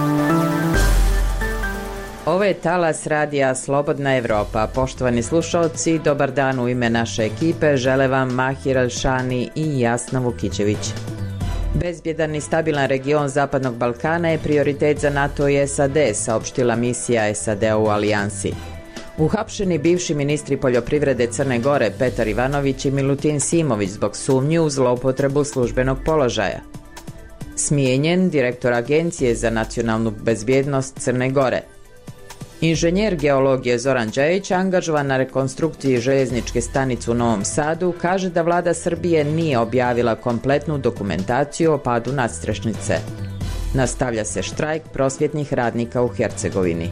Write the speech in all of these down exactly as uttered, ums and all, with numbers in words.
Ovo je talas radija Slobodna Evropa. Poštovani slušalci, dobar dan u ime naše ekipe. Žele vam Mahir Alšani i Jasna Vukićević. Bezbjedan i stabilan region Zapadnog Balkana je prioritet za NATO i S A D, saopštila misija S A D-a u alijansi. Uhapšeni bivši ministri poljoprivrede Crne Gore Petar Ivanović i Milutin Simović zbog sumnji u zloupotrebu službenog položaja. Smijenjen direktor Agencije za nacionalnu bezbjednost Crne Gore. Inženjer geologije Zoran Đajić, angažovan na rekonstrukciji željezničke stanice u Novom Sadu, kaže da vlada Srbije nije objavila kompletnu dokumentaciju o padu nadstrešnice. Nastavlja se štrajk prosvjetnih radnika u Hercegovini.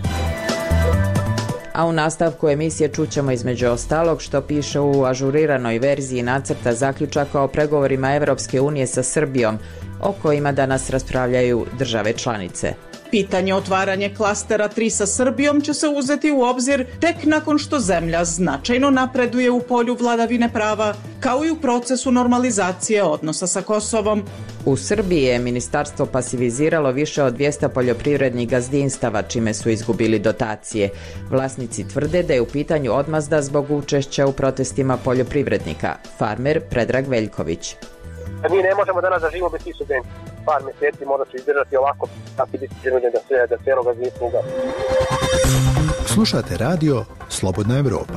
A u nastavku emisije čućemo između ostalog što piše u ažuriranoj verziji nacrta zaključaka o pregovorima Evropske unije sa Srbijom, o kojima danas raspravljaju države članice. Pitanje otvaranja klastera tri sa Srbijom će se uzeti u obzir tek nakon što zemlja značajno napreduje u polju vladavine prava, kao i u procesu normalizacije odnosa sa Kosovom. U Srbiji je ministarstvo pasiviziralo više od dvjesto poljoprivrednih gazdinstava, čime su izgubili dotacije. Vlasnici tvrde da je u pitanju odmazda zbog učešća u protestima poljoprivrednika. Farmer Predrag Veljković. Mi ne možemo danas da živimo bez tih subvencija. Par mjeseci možda će izdržati ovako, tako biti prinuđen da sve, da cijelo gazdinstvo ugasi. Slušate radio Slobodna Evropa.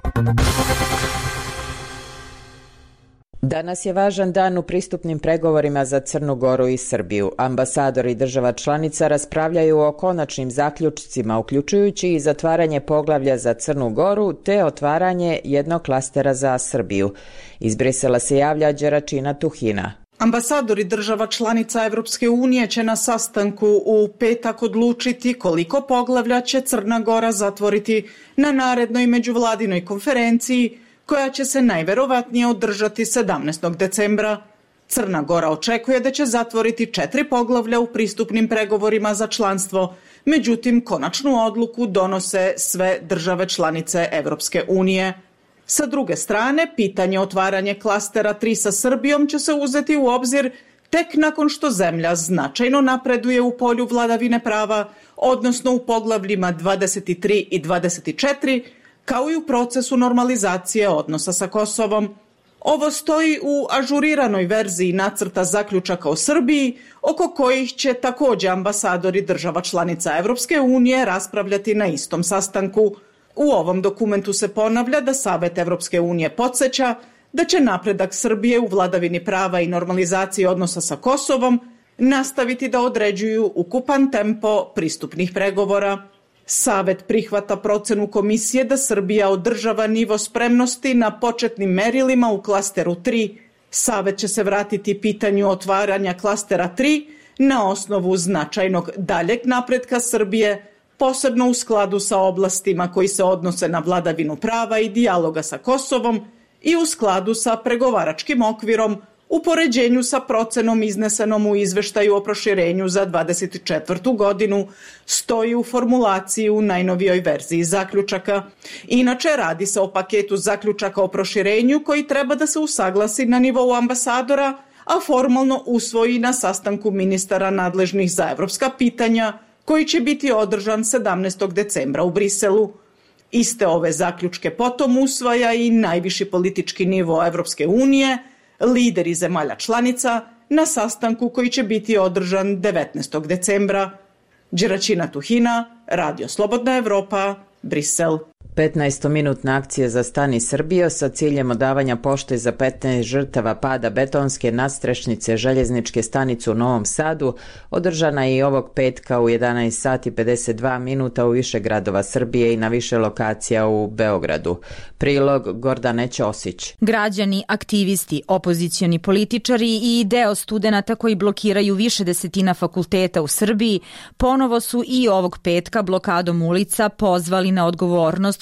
Danas je važan dan u pristupnim pregovorima za Crnu Goru i Srbiju. Ambasadori država članica raspravljaju o konačnim zaključcima, uključujući i zatvaranje poglavlja za Crnu Goru te otvaranje jednog klastera za Srbiju. Iz Brisela se javlja Đeračina Tuhina. Ambasadori država članica Evropske unije će na sastanku u petak odlučiti koliko poglavlja će Crna Gora zatvoriti na narednoj međuvladinoj konferenciji, koja će se najverovatnije održati sedamnaestog decembra. Crna Gora očekuje da će zatvoriti četiri poglavlja u pristupnim pregovorima za članstvo, međutim konačnu odluku donose sve države članice Evropske unije. Sa druge strane, pitanje otvaranja klastera tri sa Srbijom će se uzeti u obzir tek nakon što zemlja značajno napreduje u polju vladavine prava, odnosno u poglavljima dvadeset tri i dvadeset četiri, kao i u procesu normalizacije odnosa sa Kosovom. Ovo stoji u ažuriranoj verziji nacrta zaključaka o Srbiji, oko kojih će također ambasadori država članica Evropske unije raspravljati na istom sastanku. U ovom dokumentu se ponavlja da Savet Evropske unije podsjeća da će napredak Srbije u vladavini prava i normalizaciji odnosa sa Kosovom nastaviti da određuju ukupan tempo pristupnih pregovora. Savet prihvata procenu komisije da Srbija održava nivo spremnosti na početnim merilima u klasteru tri. Savet će se vratiti pitanju otvaranja klastera tri na osnovu značajnog daljeg napretka Srbije, posebno u skladu sa oblastima koji se odnose na vladavinu prava i dijaloga sa Kosovom i u skladu sa pregovaračkim okvirom u poređenju sa procenom iznesenom u izveštaju o proširenju za dvadeset četvrtu godinu, stoji u formulaciji u najnovijoj verziji zaključaka. Inače, radi se o paketu zaključaka o proširenju koji treba da se usaglasi na nivou ambasadora, a formalno usvoji na sastanku ministara nadležnih za evropska pitanja, koji će biti održan sedamnaestog decembra u Briselu. Iste ove zaključke potom usvaja i najviši politički nivo Evropske unije, lideri zemalja članica, na sastanku koji će biti održan devetnaestog decembra. Đeračina Tuhina, Radio Slobodna Evropa, Brisel. petnaestominutna akcija za Stani Srbijo sa ciljem odavanja pošte za petnaest žrtava pada betonske nadstrešnice željezničke stanice u Novom Sadu održana je i ovog petka u jedanaest sati pedeset dva minuta u više gradova Srbije i na više lokacija u Beogradu. Prilog Gordane Ćosić. Građani, aktivisti, opozicioni političari i deo studenata koji blokiraju više desetina fakulteta u Srbiji ponovo su i ovog petka blokadom ulica pozvali na odgovornost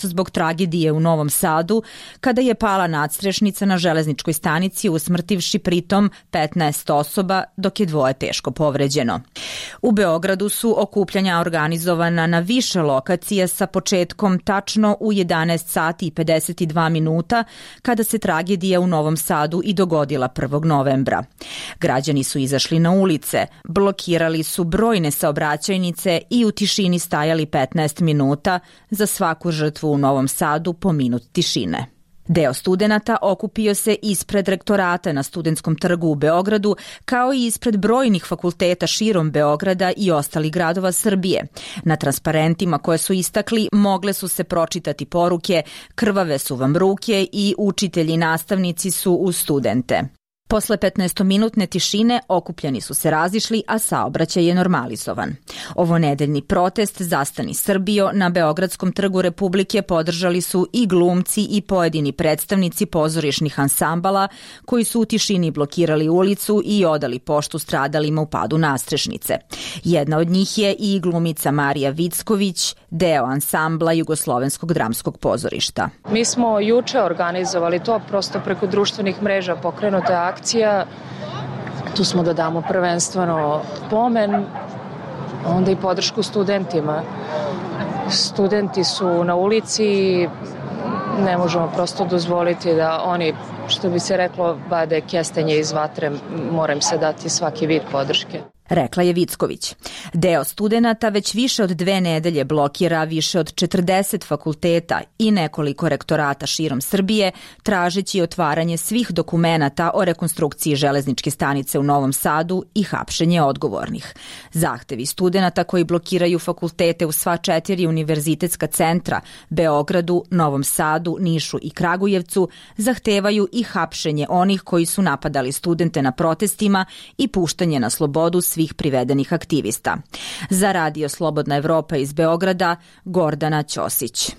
radost zbog tragedije u Novom Sadu kada je pala nadstrešnica na železničkoj stanici, usmrtivši pritom petnaest osoba, dok je dvoje teško povređeno. U Beogradu su okupljanja organizovana na više lokacija sa početkom tačno u jedanaest sati i pedeset dva minuta, kada se tragedija u Novom Sadu i dogodila prvog novembra. Građani su izašli na ulice, blokirali su brojne saobraćajnice i u tišini stajali petnaest minuta, za svaku žrtvu u Novom Sadu po minut tišine. Deo studenata okupio se ispred rektorata na Studentskom trgu u Beogradu, kao i ispred brojnih fakulteta širom Beograda i ostalih gradova Srbije. Na transparentima koje su istakli mogle su se pročitati poruke "Krvave su vam ruke" i "Učitelji i nastavnici su uz studente". Posle petnaestominutne tišine okupljani su se razišli, a saobraćaj je normalizovan. Ovonedeljni protest Zastani Srbijo na Beogradskom trgu Republike podržali su i glumci i pojedini predstavnici pozorišnih ansambala koji su u tišini blokirali ulicu i odali poštu stradalima u padu nadstrešnice. Jedna od njih je i glumica Marija Vicković, deo ansambla Jugoslovenskog dramskog pozorišta. Mi smo juče organizovali to, prosto preko društvenih mreža pokrenuta akcija. Tu smo da damo prvenstveno pomen, onda i podršku studentima. Studenti su na ulici i ne možemo prosto dozvoliti da oni, što bi se reklo, vade kestenje iz vatre, mora im se dati svaki vid podrške. Rekla je Vicković. Deo studenata već više od dve nedelje blokira više od četrdeset fakulteta i nekoliko rektorata širom Srbije, tražeći otvaranje svih dokumenata o rekonstrukciji železničke stanice u Novom Sadu i hapšenje odgovornih. Zahtevi studenata koji blokiraju fakultete u sva četiri univerzitetska centra, Beogradu, Novom Sadu, Nišu i Kragujevcu, zahtevaju i hapšenje onih koji su napadali studente na protestima i puštanje na slobodu svih svih privedenih aktivista. Za Radio Slobodna Evropa iz Beograda, Gordana Ćosić.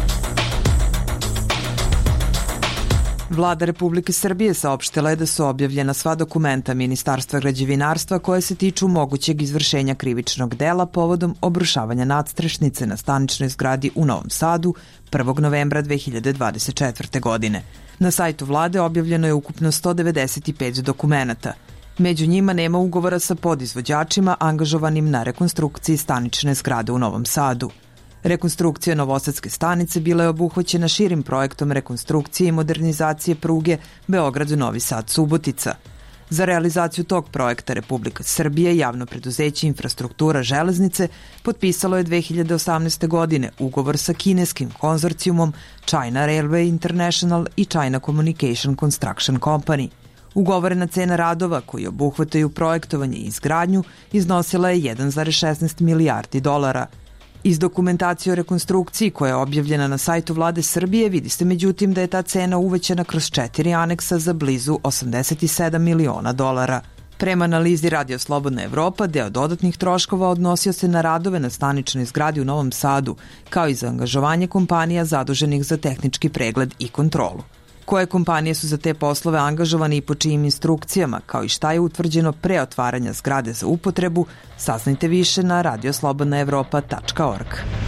Vlada Republike Srbije saopštila je da su objavljena sva dokumenta Ministarstva građevinarstva koje se tiču mogućeg izvršenja krivičnog dela povodom obrušavanja nadstrešnice na staničnoj zgradi u Novom Sadu prvog novembra dve hiljade dvadeset četvrte. godine. Na sajtu vlade objavljeno je ukupno sto devedeset pet dokumenata. Među njima nema ugovora sa podizvođačima angažovanim na rekonstrukciji stanične zgrade u Novom Sadu. Rekonstrukcija Novosadske stanice bila je obuhvaćena širim projektom rekonstrukcije i modernizacije pruge Beograd-Novi Sad-Subotica. Za realizaciju tog projekta Republika Srbija i javno preduzeće Infrastruktura železnice potpisalo je dve hiljade osamnaeste. godine ugovor sa kineskim konzorcijumom China Railway International i China Communication Construction Company. Ugovorena cena radova koji obuhvataju projektovanje i izgradnju iznosila je jedan zarez šesnaest milijardi dolara. Iz dokumentacije o rekonstrukciji koja je objavljena na sajtu Vlade Srbije vidi se međutim da je ta cena uvećana kroz četiri aneksa za blizu osamdeset sedam miliona dolara. Prema analizi Radio Slobodna Evropa, deo dodatnih troškova odnosio se na radove na staničnoj zgradi u Novom Sadu, kao i za angažovanje kompanija zaduženih za tehnički pregled i kontrolu. Koje kompanije su za te poslove angažovane i po čijim instrukcijama, kao i šta je utvrđeno pre otvaranja zgrade za upotrebu, saznajte više na radio slobodna evropa tačka org.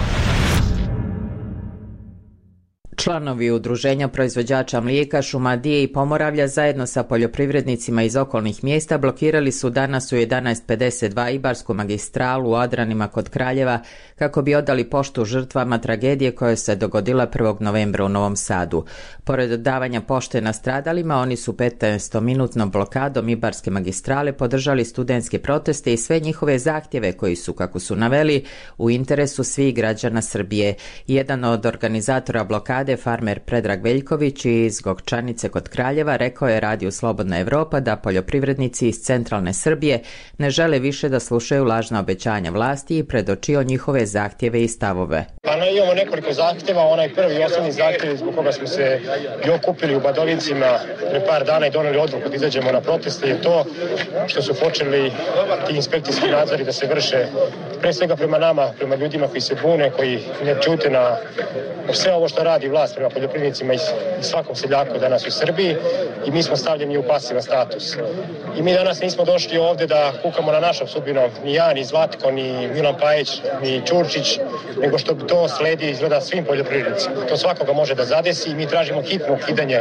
Članovi Udruženja proizvođača mlijeka, Šumadije i Pomoravlja zajedno sa poljoprivrednicima iz okolnih mjesta blokirali su danas u jedanaest pedeset dva Ibarsku magistralu u Adranima kod Kraljeva kako bi odali poštu žrtvama tragedije koja se dogodila prvog novembra u Novom Sadu. Pored davanja pošte nastradalima, oni su petnaestominutnom blokadom Ibarske magistrale podržali studentske proteste i sve njihove zahtjeve koji su, kako su naveli, u interesu svih građana Srbije. Jedan od organizatora blokade, farmer Predrag Veljković iz Gokčanice kod Kraljeva, rekao je Radio Slobodna Evropa da poljoprivrednici iz centralne Srbije ne žele više da slušaju lažna obećanja vlasti i predočio njihove zahtjeve i stavove. Pa ne, imamo nekoliko zahtjeva, onaj prvi osnovni zahtjev zbog koga smo se i okupili u Badovincima pre par dana i doneli odluku da izađemo na proteste je to što su počeli ti inspekcijski nadzori da se vrše pre svega prema nama, prema ljudima koji se bune, koji ne čute na sve ovo što radi vlast prema poljoprivrednicima i svakom seljaku danas u Srbiji i mi smo stavljeni u pasivan status. I mi danas nismo došli ovde da kukamo na našom sudbinom, ni ja, ni Zlatko, ni Milan Pajić, ni Ćurčić, nego što to sledi izgleda svim poljoprivrednicima. To svakoga može da zadesi i mi tražimo hitno ukidanje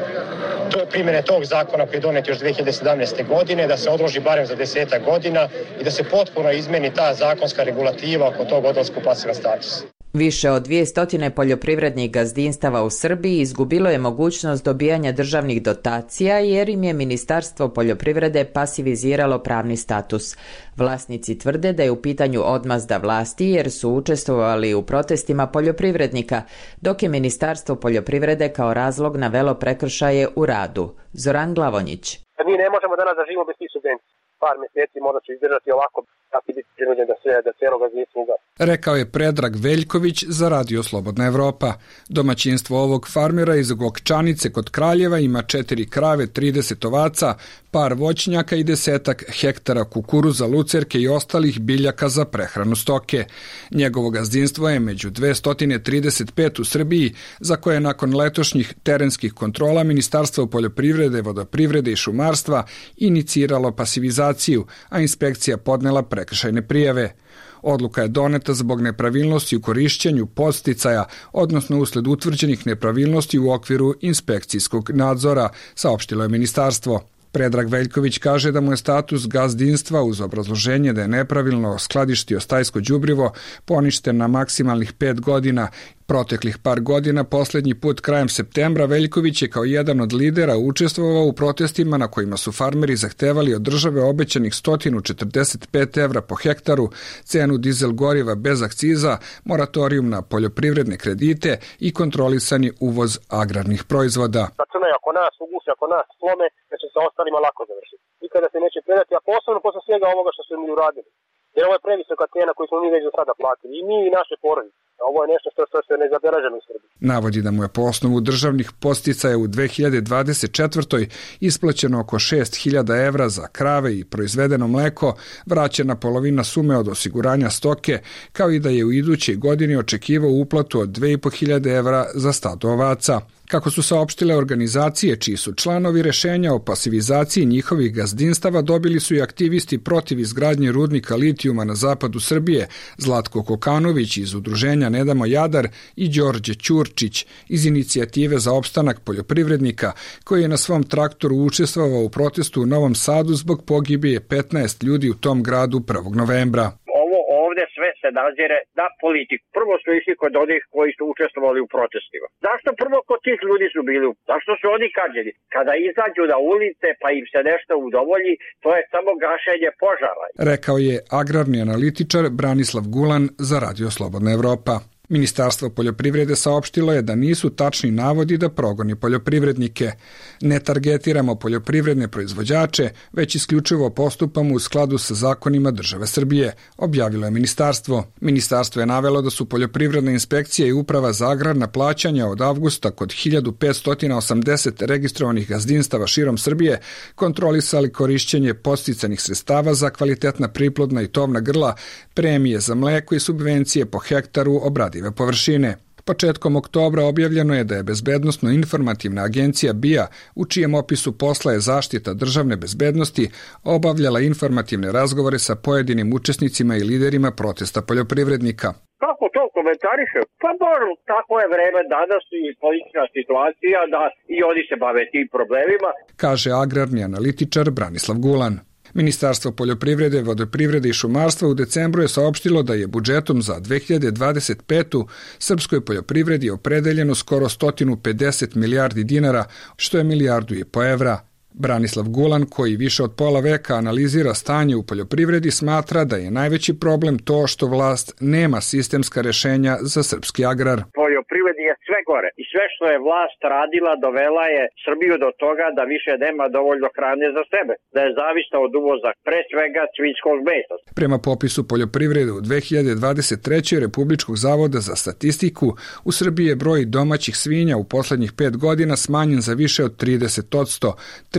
primjene tog zakona koji je donet još dve hiljade sedamnaeste. godine, da se odloži barem za desetak godina i da se potpuno izmeni ta zakonska regulativa oko tog odlaska u pasivan status. Više od dvjesto poljoprivrednih gazdinstava u Srbiji izgubilo je mogućnost dobijanja državnih dotacija jer im je Ministarstvo poljoprivrede pasiviziralo pravni status. Vlasnici tvrde da je u pitanju odmazda vlasti jer su učestvovali u protestima poljoprivrednika, dok je Ministarstvo poljoprivrede kao razlog navelo prekršaje u radu. Zoran Glavonjić. Mi ne možemo danas da živimo bez tih subvencija. Par mjeseci možda će izdržati ovako, tako biti prinuđen da se da cijelo gazdinstvo ugasi. Rekao je Predrag Veljković za Radio Slobodna Evropa. Domaćinstvo ovog farmera iz Gokčanice kod Kraljeva ima četiri krave, trideset ovaca, par voćnjaka i desetak hektara kukuruza, lucerke i ostalih biljaka za prehranu stoke. Njegovo gazdinstvo je među dvesta trideset pet u Srbiji, za koje nakon letošnjih terenskih kontrola Ministarstvo poljoprivrede, vodoprivrede i šumarstva iniciralo pasivizaciju, a inspekcija podnela prekršajne prijave. Odluka je doneta zbog nepravilnosti u korišćenju podsticaja, odnosno usled utvrđenih nepravilnosti u okviru inspekcijskog nadzora, saopštilo je ministarstvo. Predrag Veljković kaže da mu je status gazdinstva uz obrazloženje da je nepravilno skladištio stajsko đubrivo poništen na maksimalnih pet godina. Proteklih par godina, posljednji put krajem septembra, Veljković je kao jedan od lidera učestvovao u protestima na kojima su farmeri zahtevali od države obećanih sto četrdeset pet evra po hektaru, cenu dizel goriva bez akciza, moratorijum na poljoprivredne kredite i kontrolisani uvoz agrarnih proizvoda. Računaju ako nas uguše, ako nas slome, da će se ostalima lako završiti. Nikada se neće predati, a posebno posle svega ovoga što su mi uradili. Jer ovo je previsoka cena koju smo mi već do sada platili. I mi i naše porodice. Ovo je nešto što, što se ne zabeleženo u Srbiji. Navodi da mu je po osnovu državnih podsticaja u dve hiljade dvadeset četvrtoj isplaćeno oko šest hiljada evra za krave i proizvedeno mleko, vraćena polovina sume od osiguranja stoke, kao i da je u idućoj godini očekivao uplatu od dve hiljade pet evra za stado ovaca. Kako su saopštile organizacije čiji su članovi rešenja o pasivizaciji njihovih gazdinstava, dobili su i aktivisti protiv izgradnje rudnika litijuma na zapadu Srbije, Zlatko Kokanović iz udruženja Ne damo Jadar i Đorđe Ćurčić iz inicijative za opstanak poljoprivrednika, koji je na svom traktoru učestvovao u protestu u Novom Sadu zbog pogibije petnaest ljudi u tom gradu prvog novembra. Ovde sve se nazire na politiku. Prvo su išli kod onih koji su učestvovali u protestima. Zašto prvo kod tih ljudi su bili? Zašto su oni kažnjeni? Kada izađu na ulice pa im se nešto udovolji, to je samo gašenje požara. Rekao je agrarni analitičar Branislav Gulan za Radio Slobodna Evropa. Ministarstvo poljoprivrede saopštilo je da nisu tačni navodi da progoni poljoprivrednike. Ne targetiramo poljoprivredne proizvođače, već isključivo postupamo u skladu sa zakonima države Srbije, objavilo je ministarstvo. Ministarstvo je navelo da su poljoprivredna inspekcija i uprava za agrarna plaćanja od avgusta kod hiljadu petsto osamdeset registrovanih gazdinstava širom Srbije kontrolisali korišćenje podsticanih sredstava za kvalitetna priplodna i tovna grla, premije za mleko i subvencije po hektaru obradive površine. Početkom oktobra objavljeno je da je Bezbednosno-informativna agencija B I A, u čijem opisu posla je zaštita državne bezbednosti, obavljala informativne razgovore sa pojedinim učesnicima i liderima protesta poljoprivrednika. Kako to komentariše? Pa dobro, tako je vreme danas i politička situacija da i oni se bave tim problemima, kaže agrarni analitičar Branislav Gulan. Ministarstvo poljoprivrede, vodoprivrede i šumarstva u decembru je saopštilo da je budžetom za dve hiljade dvadeset petu srpskoj poljoprivredi opredeljeno skoro sto pedeset milijardi dinara, što je milijardu i po evra. Branislav Gulan, koji više od pola veka analizira stanje u poljoprivredi, smatra da je najveći problem to što vlast nema sistemska rešenja za srpski agrar. Poljoprivredi je sve gore i sve što je vlast radila dovela je Srbiju do toga da više nema dovoljno hrane za sebe, da je zavisna od uvoza, pre svega svinjskog mesa. Prema popisu poljoprivrede u dve hiljade dvadeset trećoj. Republičkog zavoda za statistiku, u Srbiji je broj domaćih svinja u poslednjih pet godina smanjen za više od trideset posto.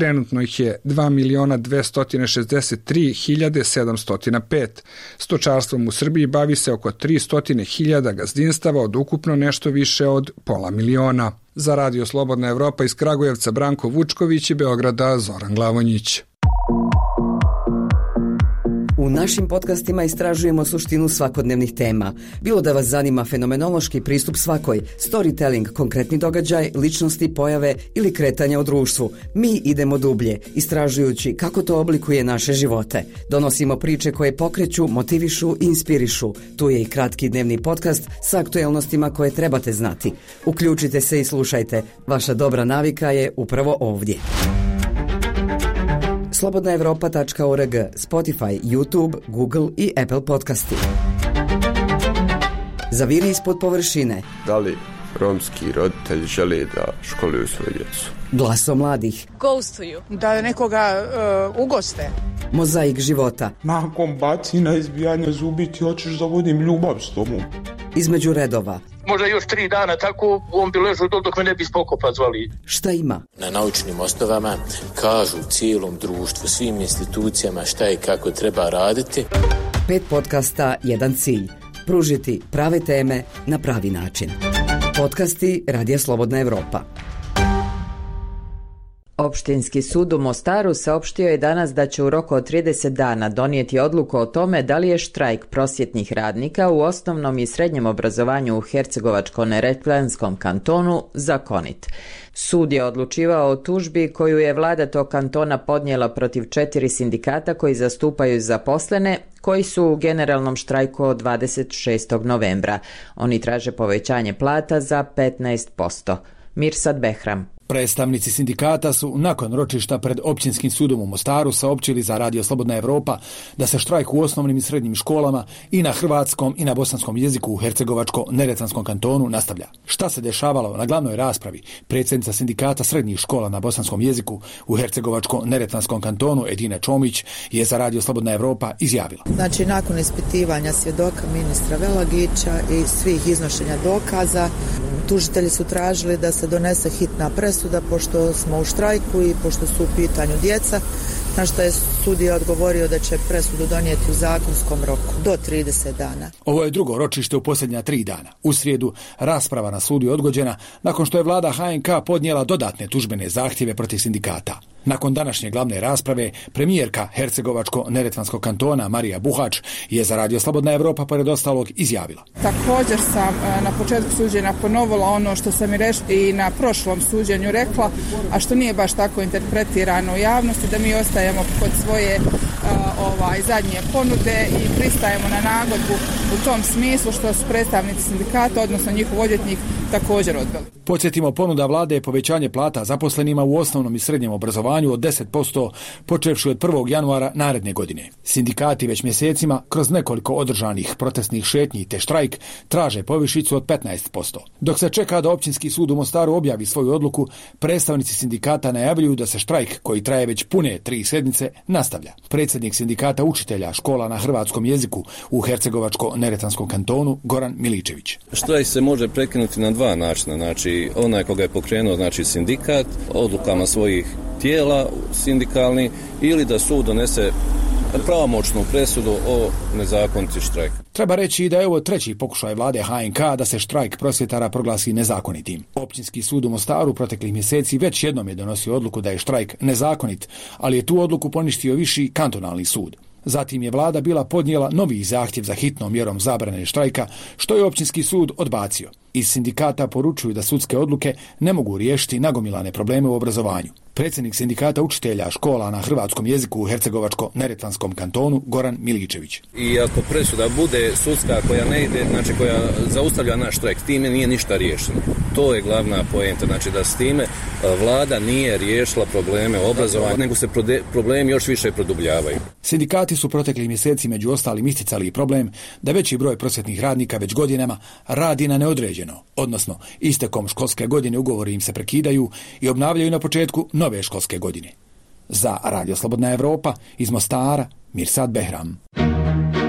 Trenutno ih je dva miliona dvesta šezdeset tri hiljade sedamsto pet. Stočarstvom u Srbiji bavi se oko tristo hiljada gazdinstava od ukupno nešto više od pola miliona. Za Radio Slobodna Evropa iz Kragujevca Branko Vučković i Beograda Zoran Glavonjić. U našim podcastima istražujemo suštinu svakodnevnih tema. Bilo da vas zanima fenomenološki pristup svakoj, storytelling, konkretni događaj, ličnosti, pojave ili kretanja u društvu, mi idemo dublje, istražujući kako to oblikuje naše živote. Donosimo priče koje pokreću, motivišu i inspirišu. Tu je i kratki dnevni podcast sa aktuelnostima koje trebate znati. Uključite se i slušajte. Vaša dobra navika je upravo ovdje. slobodna evropa tačka org, Spotify, YouTube, Google i Apple podcasti. Zaviri ispod površine. Da li romski roditelji žele da školuju svoju djecu? Glaso mladih. Ghostuju. Da nekoga uh, ugoste. Mozaik života. Nakon bacina, izbijanja zubi ti hoćeš da vodim ljubav s tobom. Između redova. Možda još tri dana tako, on bi ležao dol dok me ne bi spokopa zvali. Šta ima? Na naučnim osnovama kažu cijelom društvu, svim institucijama šta i kako treba raditi. Pet podcasta, jedan cilj. Pružiti prave teme na pravi način. Podcasti Radija Slobodna Evropa. Opštinski sud u Mostaru saopštio je danas da će u roku od trideset dana donijeti odluku o tome da li je štrajk prosvjetnih radnika u osnovnom i srednjem obrazovanju u Hercegovačko-neretvanskom kantonu zakonit. Sud je odlučivao o tužbi koju je vlada tog kantona podnijela protiv četiri sindikata koji zastupaju zaposlene, koji su u generalnom štrajku od dvadeset šestog novembra. Oni traže povećanje plata za petnaest posto. Mirsad Behram. Predstavnici sindikata su nakon ročišta pred Općinskim sudom u Mostaru saopćili za Radio Slobodna Evropa da se štrajk u osnovnim i srednjim školama i na hrvatskom i na bosanskom jeziku u Hercegovačko-neretvanskom kantonu nastavlja. Šta se dešavalo na glavnoj raspravi, predsjednica sindikata srednjih škola na bosanskom jeziku u Hercegovačko-neretvanskom kantonu Edina Čomić je za Radio Slobodna Evropa izjavila. Znači, nakon ispitivanja svjedoka ministra Velagića i svih iznošenja dokaza, tužitelji su tražili da se donese hitna presuda pošto smo u štrajku i pošto su u pitanju djeca, na što je sudija odgovorio da će presudu donijeti u zakonskom roku do trideset dana. Ovo je drugo ročište u posljednja tri dana. U srijedu rasprava na sudu je odgođena nakon što je vlada H N K podnijela dodatne tužbene zahtjeve protiv sindikata. Nakon današnje glavne rasprave, premijerka Hercegovačko-neretvanskog kantona Marija Buhač je za Radio Slobodna Evropa pored ostalog izjavila. Također sam na početku suđenja ponovila ono što sam i, reš, i na prošlom suđenju rekla, a što nije baš tako interpretirano u javnosti, da mi ostajemo kod svoje uh, ovaj, zadnje ponude i pristajemo na nagodbu u tom smislu što su predstavnici sindikata, odnosno njihov odvjetnik, također odbili. Podsjetimo, ponuda vlade je povećanje plata zaposlenima u osnovnom i srednjem obrazovanju od deset posto počevši od prvog januara naredne godine. Sindikati već mjesecima kroz nekoliko održanih protestnih šetnji te štrajk traže povišicu od petnaest posto. Dok se čeka da Općinski sud u Mostaru objavi svoju odluku, predstavnici sindikata najavljuju da se štrajk, koji traje već pune tri sedmice, nastavlja. Predsjednik sindikata učitelja škola na hrvatskom jeziku u Hercegovačko-neretvanskom kantonu Goran Miličević. Štrajk se može prekinuti na dva načina, znači onaj koga je pokrenuo, znači sindikat, odlukama svojih tijela sindikalni, ili da sud donese pravomoćnu presudu o nezakoniti štrajk. Treba reći da je ovo treći pokušaj vlade H N K da se štrajk prosvjetara proglasi nezakonitim. Općinski sud u Mostaru proteklih mjeseci već jednom je donosio odluku da je štrajk nezakonit, ali je tu odluku poništio viši kantonalni sud. Zatim je vlada bila podnijela novi zahtjev za hitnom mjerom zabrane štrajka, što je Općinski sud odbacio. Iz sindikata poručuju da sudske odluke ne mogu riješiti nagomilane probleme u obrazovanju. Predsjednik sindikata učitelja škola na hrvatskom jeziku u Hercegovačko-neretvanskom kantonu Goran Miličević. I ako presuda bude sudska koja ne ide, znači koja zaustavlja naš štrajk, time nije ništa riješeno. To je glavna poenta, znači da s time vlada nije riješila probleme u obrazovanju, nego se problemi još više produbljavaju. Sindikati su proteklih mjeseci među ostalim isticali i problem da veći broj prosvjetnih radnika već godinama radi na neodređeno, odnosno istekom školske godine ugovori im se prekidaju i obnavljaju na početku nove školske godine. Za Radio Slobodna Evropa iz Mostara, Mirsad Behram.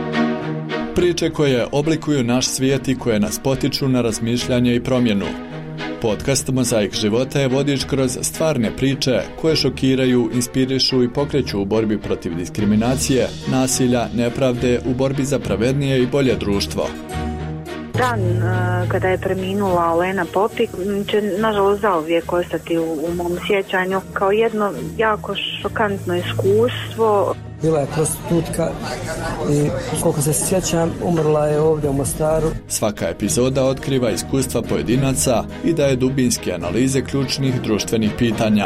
Priče koje oblikuju naš svijet i koje nas potiču na razmišljanje i promjenu. Podcast Mozaik života je vodič kroz stvarne priče koje šokiraju, inspirišu i pokreću u borbi protiv diskriminacije, nasilja, nepravde, u borbi za pravednije i bolje društvo. Dan uh, kada je preminula Olena Popik će nažalost zauvijek ostati u, u mom sjećanju kao jedno jako šokantno iskustvo. Bila je prostitutka i koliko se sjećam umrla je ovdje u Mostaru. Svaka epizoda otkriva iskustva pojedinaca i daje dubinske analize ključnih društvenih pitanja.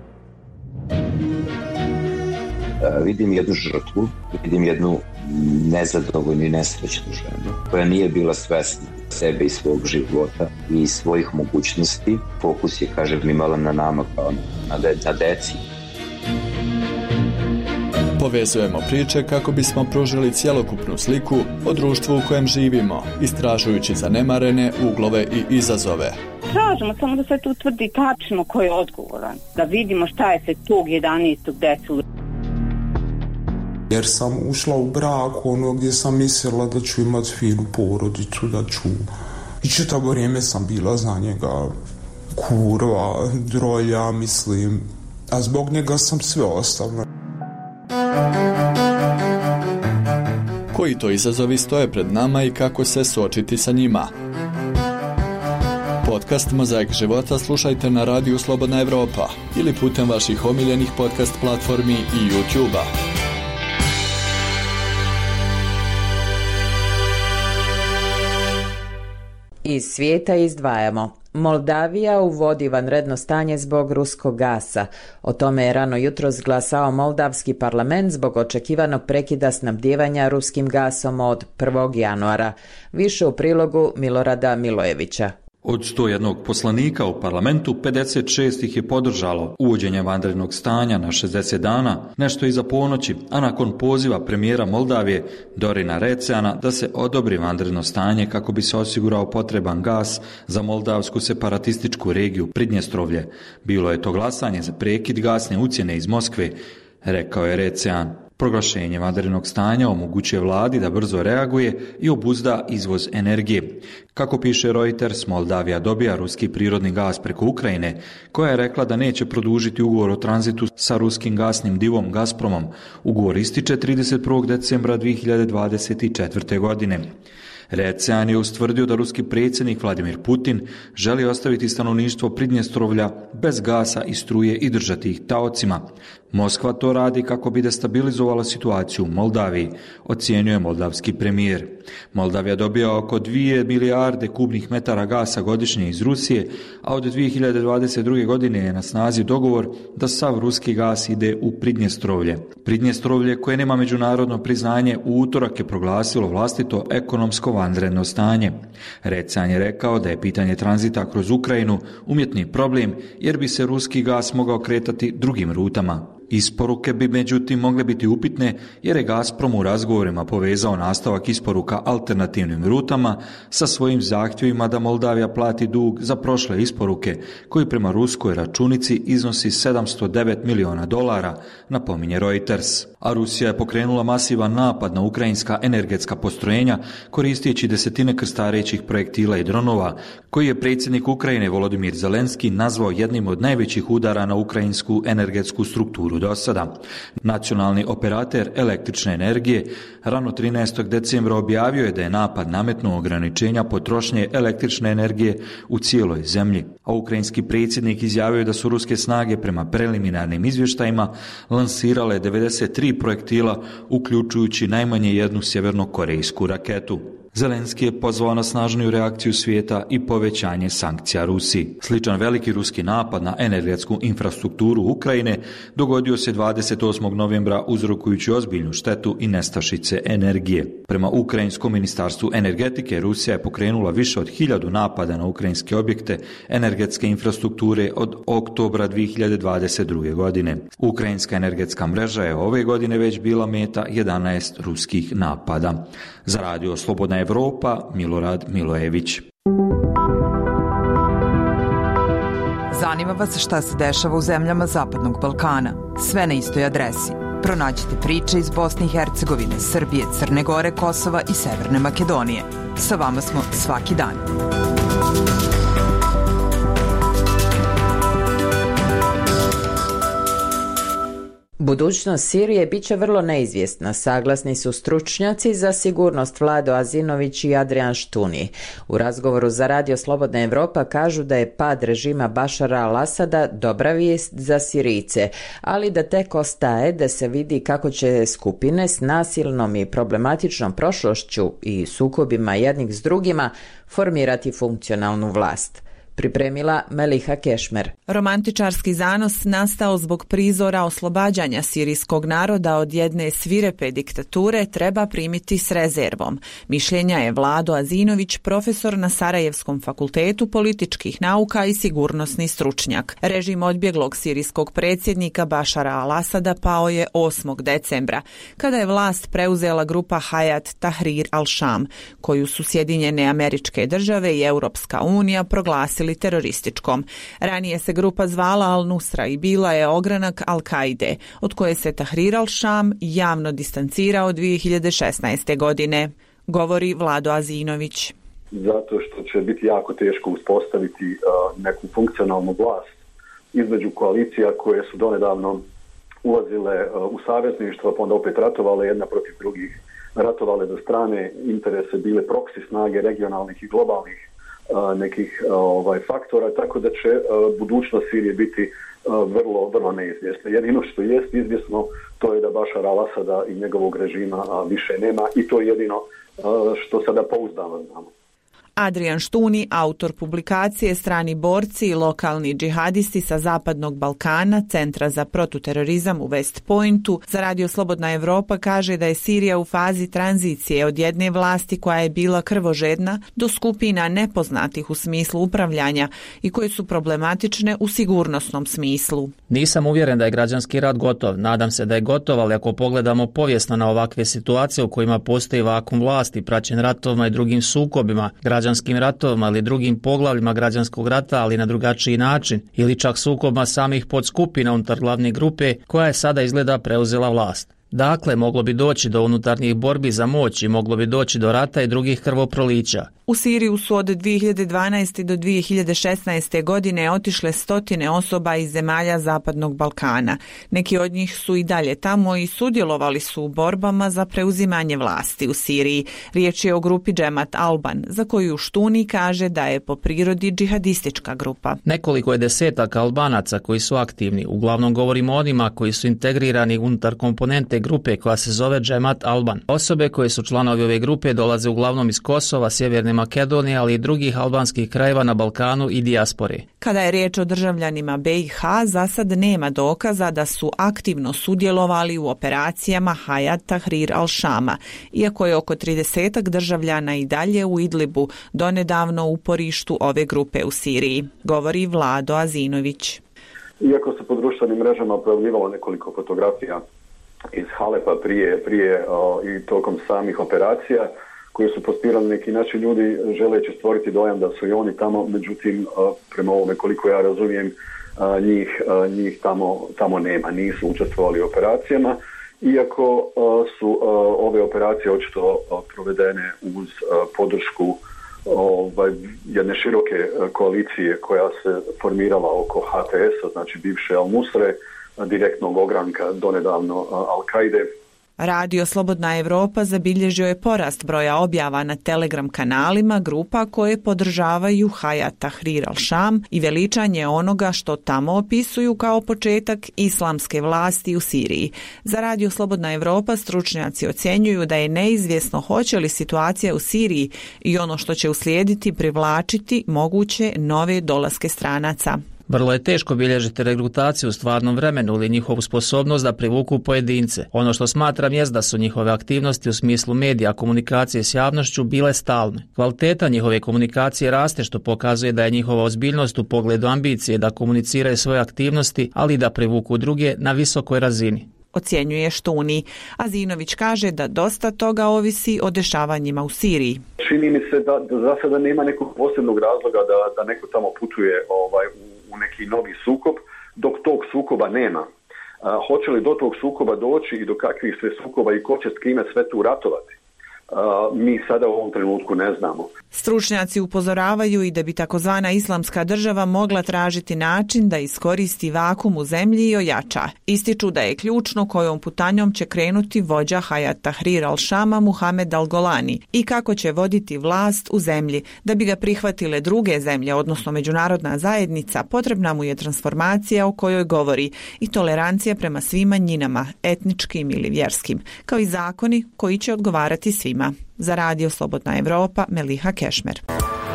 Uh, vidim jednu žrtvu, vidim jednu nezadovoljnu i nesrećnu ženu koja nije bila svesna sebe i svog života i svojih mogućnosti. Fokus je, kažem, imala na nama kao na, de, na deci. Povezujemo priče kako bismo pružili cjelokupnu sliku o društvu u kojem živimo, istražujući zanemarene uglove i izazove. Tražimo samo da se tu utvrdi tačno ko je odgovoran, da vidimo šta je se tog jedanaestog desilo. Jer sam ušla u brak ono gdje sam mislila da ću imati finu porodicu, da ću... I čitavo vrijeme sam bila za njega kurva, drolja, mislim. A zbog njega sam sve ostavila. Koji to izazovi stoje pred nama i kako se suočiti sa njima? Podcast Mozaik života slušajte na radiju Slobodna Evropa ili putem vaših omiljenih podcast platformi i YouTube-a. Iz svijeta izdvajamo. Moldavija uvodi vanredno stanje zbog ruskog gasa. O tome je rano jutros glasao Moldavski parlament zbog očekivanog prekida snabdijevanja ruskim gasom od prvog januara. Više u prilogu Milorada Milojevića. Od sto jednog poslanika u parlamentu, pedeset šest ih je podržalo uvođenje vanrednog stanja na šezdeset dana, nešto iza ponoći, a nakon poziva premijera Moldavije Dorina Receana da se odobri vanredno stanje kako bi se osigurao potreban gas za moldavsku separatističku regiju Pridnjestrovlje. Bilo je to glasanje za prekid gasne ucjene iz Moskve, rekao je Recean. Proglašenje vanrednog stanja omogućuje vladi da brzo reaguje i obuzda izvoz energije. Kako piše Reuters, Moldavija dobija ruski prirodni gas preko Ukrajine, koja je rekla da neće produžiti ugovor o tranzitu sa ruskim gasnim divom Gazpromom. Ugovor ističe trideset prvog decembra dvije hiljade dvadeset četvrte. godine. Recean je ustvrdio da ruski predsjednik Vladimir Putin želi ostaviti stanovništvo Pridnjestrovlja bez gasa i struje i držati ih taocima. Moskva to radi kako bi destabilizovala situaciju u Moldaviji, ocijenio je moldavski premijer. Moldavija dobija oko dvije milijarde kubnih metara gasa godišnje iz Rusije, a od dvije hiljade dvadeset druge. godine je na snazi dogovor da sav ruski gas ide u Pridnjestrovlje. Pridnjestrovlje, koje nema međunarodno priznanje, u utorak je proglasilo vlastito ekonomsko vanredno stanje. Recean je rekao da je pitanje tranzita kroz Ukrajinu umjetni problem jer bi se ruski gas mogao kretati drugim rutama. Isporuke bi međutim mogle biti upitne jer je Gazprom u razgovorima povezao nastavak isporuka alternativnim rutama sa svojim zahtjevima da Moldavija plati dug za prošle isporuke koji prema ruskoj računici iznosi sedamsto devet miliona dolara, napominje Reuters. A Rusija je pokrenula masivan napad na ukrajinska energetska postrojenja koristeći desetine krstarećih projektila i dronova, koji je predsjednik Ukrajine Volodimir Zelenski nazvao jednim od najvećih udara na ukrajinsku energetsku strukturu do sada. Nacionalni operater električne energije rano trinaestog decembra objavio je da je napad nametnuo ograničenja potrošnje električne energije u cijeloj zemlji, a ukrajinski predsjednik izjavio da su ruske snage prema preliminarnim izvještajima lansirale devedeset tri projektila, uključujući najmanje jednu sjevernokorejsku raketu. Zelenski je pozvao na snažniju reakciju svijeta i povećanje sankcija Rusiji. Sličan veliki ruski napad na energetsku infrastrukturu Ukrajine dogodio se dvadeset osmog novembra uzrokujući ozbiljnu štetu i nestašice energije. Prema Ukrajinskom ministarstvu energetike, Rusija je pokrenula više od hiljadu napada na ukrajinske objekte energetske infrastrukture od oktobra dvije hiljade dvadeset druge. godine. Ukrajinska energetska mreža je ove godine već bila meta jedanaest ruskih napada. Za radio Slobodna Evropa, Milorad Milojević. Zanima vas šta se dešava u zemljama Zapadnog Balkana? Sve na istoj adresi. Pronađite priče iz Bosne i Hercegovine, Srbije, Crne Gore, Kosova i Severne Makedonije. Sa vama smo svaki dan. Budućnost Sirije bit će vrlo neizvjesna, saglasni su stručnjaci za sigurnost Vlado Azinović i Adrian Štuni. U razgovoru za Radio Slobodna Evropa kažu da je pad režima Bašara al-Asada dobra vijest za Sirijce, ali da tek ostaje da se vidi kako će skupine s nasilnom i problematičnom prošlošću i sukobima jednih s drugima formirati funkcionalnu vlast. Pripremila Meliha Kešmer. Romantičarski zanos nastao zbog prizora oslobađanja sirijskog naroda od jedne svirepe diktature treba primiti s rezervom. Mišljenja je Vlado Azinović, profesor na Sarajevskom fakultetu političkih nauka i sigurnosni stručnjak. Režim odbjeglog sirijskog predsjednika Bašara al-Asada pao je osmog decembra, kada je vlast preuzela grupa Hayat Tahrir al-Sham, koju su Sjedinjene Američke Države i Europska unija proglasili terorističkom. Ranije se grupa zvala Al-Nusra i bila je ogranak Al-Kaide, od koje se Tahrir al-Sham javno distancirao dvije hiljade šesnaeste. godine. Govori Vlado Azinović. Zato što će biti jako teško uspostaviti uh, neku funkcionalnu vlast između koalicija koje su donedavno ulazile uh, u savezništvo, pa onda opet ratovale jedna protiv drugih, ratovale za strane interese, bile proksi snage regionalnih i globalnih nekih ovaj faktora, tako da će uh, budućnost Sirije biti uh, vrlo, vrlo neizvjesna. Jedino što jest izvjesno, to je da Bašar al-Asada i njegovog režima uh, više nema i to je jedino uh, što sada pouzdano znamo. Adrian Štuni, autor publikacije Strani borci i lokalni džihadisti sa Zapadnog Balkana, Centra za protuterorizam u West Pointu, za Radio Slobodna Evropa kaže da je Sirija u fazi tranzicije od jedne vlasti koja je bila krvožedna do skupina nepoznatih u smislu upravljanja i koje su problematične u sigurnosnom smislu. Nisam uvjeren da je građanski rat gotov. Nadam se da je gotov, ali ako pogledamo povijesno na ovakve situacije u kojima postoji vakum vlasti, praćen ratovima i drugim sukobima, građanskim ratovima ili drugim poglavljima građanskog rata, ali na drugačiji način, ili čak sukoba samih podskupina unutar glavne grupe koja je sada izgleda preuzela vlast. Dakle, moglo bi doći do unutarnjih borbi za moć i moglo bi doći do rata i drugih krvoprolića. U Siriju su od dvije hiljade dvanaeste. do dvije hiljade šesnaeste. godine otišle stotine osoba iz zemalja Zapadnog Balkana. Neki od njih su i dalje tamo i sudjelovali su u borbama za preuzimanje vlasti u Siriji. Riječ je o grupi Džemat Alban, za koju Štuni kaže da je po prirodi džihadistička grupa. Nekoliko je desetaka Albanaca koji su aktivni. Uglavnom govorimo o onima koji su integrirani unutar komponente grupe koja se zove Džemat Alban. Osobe koje su članovi ove grupe dolaze uglavnom iz Kosova, Sjeverne Makedonije, ali i drugih albanskih krajeva na Balkanu i dijaspore. Kada je riječ o državljanima be i ha, za sad nema dokaza da su aktivno sudjelovali u operacijama Hayat Tahrir al-Shama, iako je oko tridesetak državljana i dalje u Idlibu, donedavno u uporištu ove grupe u Siriji, govori Vlado Azinović. Iako se po društvenim mrežama pojavljivalo nekoliko fotografija iz Halepa prije, prije o, i tokom samih operacija, koji su postirali neki naši ljudi želeći stvoriti dojam da su i oni tamo, međutim prema ovome koliko ja razumijem njih, njih tamo, tamo nema, nisu učestvovali u operacijama, iako su ove operacije očito provedene uz podršku ovaj, jedne široke koalicije koja se formirala oko ha te es-a, znači bivše Al-Nusre, direktnog ogranka donedavno Al-Kaide. Radio Slobodna Evropa zabilježio je porast broja objava na Telegram kanalima grupa koje podržavaju Hayat Tahrir al-Sham i veličanje onoga što tamo opisuju kao početak islamske vlasti u Siriji. Za Radio Slobodna Evropa stručnjaci ocjenjuju da je neizvjesno hoće li situacija u Siriji i ono što će uslijediti privlačiti moguće nove dolaske stranaca. Vrlo je teško bilježiti regrutaciju u stvarnom vremenu ili njihovu sposobnost da privuku pojedince. Ono što smatram jest da su njihove aktivnosti u smislu medija, komunikacije s javnošću bile stalne. Kvaliteta njihove komunikacije raste, što pokazuje da je njihova ozbiljnost u pogledu ambicije da komuniciraju svoje aktivnosti, ali i da privuku druge na visokoj razini. Ocjenjuje Štuni. Azinović kaže da dosta toga ovisi o dešavanjima u Siriji. Čini mi se da, da za sada nema nekog posebnog razloga da, da neko tamo putuje ovaj, u, u neki novi sukob, dok tog sukoba nema. A, hoće li do tog sukoba doći i do kakvih sve sukoba i ko će s kime sve tu ratovati? mi sada u ovom trenutku ne znamo. Stručnjaci upozoravaju i da bi takozvana islamska država mogla tražiti način da iskoristi vakum u zemlji i ojača. Ističu da je ključno kojom putanjom će krenuti vođa Hayat Tahrir al-Shama Muhamed al-Golani i kako će voditi vlast u zemlji. Da bi ga prihvatile druge zemlje, odnosno međunarodna zajednica, potrebna mu je transformacija o kojoj govori i tolerancija prema svim manjinama, etničkim ili vjerskim, kao i zakoni koji će odgovarati svima. Za Radio Slobodna Evropa, Meliha Kešmer.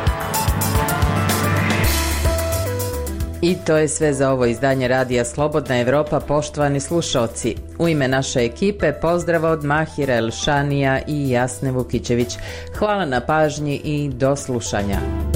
I to je sve za ovo izdanje Radija Slobodna Evropa, poštovani slušalci. U ime naše ekipe pozdrav od Mahira Elšanija i Jasne Vukićević. Hvala na pažnji i do slušanja.